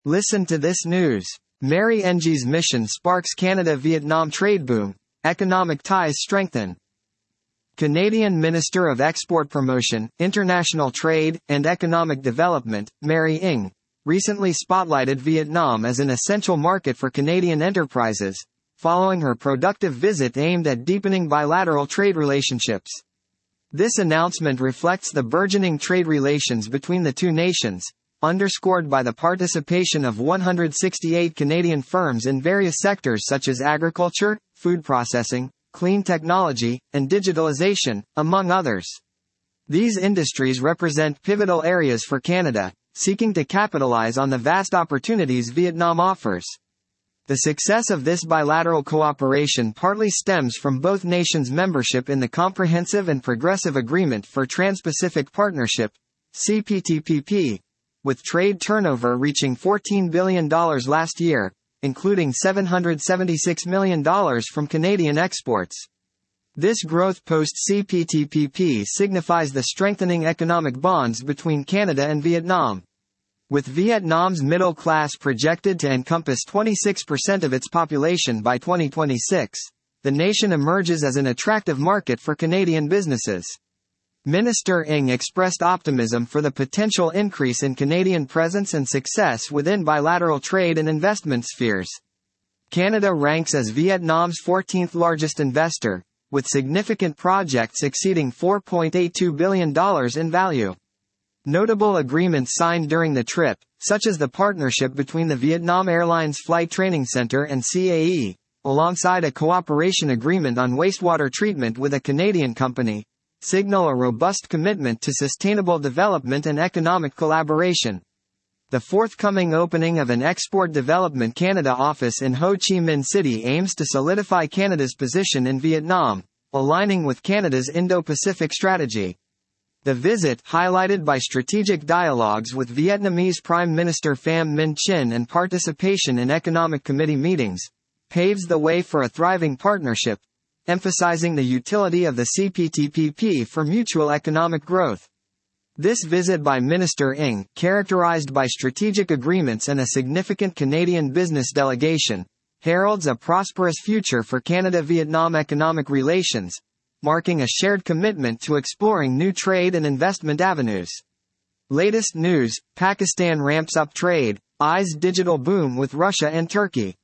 Listen to this news. Mary Ng's mission sparks Canada-Vietnam trade boom. Economic ties strengthen. Canadian Minister of Export Promotion, International Trade, and Economic Development, Mary Ng, recently spotlighted Vietnam as an essential market for Canadian enterprises, following her productive visit aimed at deepening bilateral trade relationships. This announcement reflects the burgeoning trade relations between the two nations, underscored by the participation of 168 Canadian firms in various sectors such as agriculture, food processing, clean technology, and digitalization, among others. These industries represent pivotal areas for Canada, seeking to capitalize on the vast opportunities Vietnam offers. The success of this bilateral cooperation partly stems from both nations' membership in the Comprehensive and Progressive Agreement for Trans-Pacific Partnership, CPTPP, with trade turnover reaching $14 billion last year, including $776 million from Canadian exports. This growth post-CPTPP signifies the strengthening economic bonds between Canada and Vietnam. With Vietnam's middle class projected to encompass 26% of its population by 2026, the nation emerges as an attractive market for Canadian businesses. Minister Ng expressed optimism for the potential increase in Canadian presence and success within bilateral trade and investment spheres. Canada ranks as Vietnam's 14th largest investor, with significant projects exceeding $4.82 billion in value. Notable agreements signed during the trip, such as the partnership between the Vietnam Airlines Flight Training Center and CAE, alongside a cooperation agreement on wastewater treatment with a Canadian company, signal a robust commitment to sustainable development and economic collaboration. The forthcoming opening of an Export Development Canada office in Ho Chi Minh City aims to solidify Canada's position in Vietnam, aligning with Canada's Indo-Pacific strategy. The visit, highlighted by strategic dialogues with Vietnamese Prime Minister Pham Minh Chinh and participation in Economic Committee meetings, paves the way for a thriving partnership, emphasizing the utility of the CPTPP for mutual economic growth. This visit by Minister Ng, characterized by strategic agreements and a significant Canadian business delegation, heralds a prosperous future for Canada-Vietnam economic relations, marking a shared commitment to exploring new trade and investment avenues. Latest news: Pakistan ramps up trade, eyes digital boom with Russia and Turkey.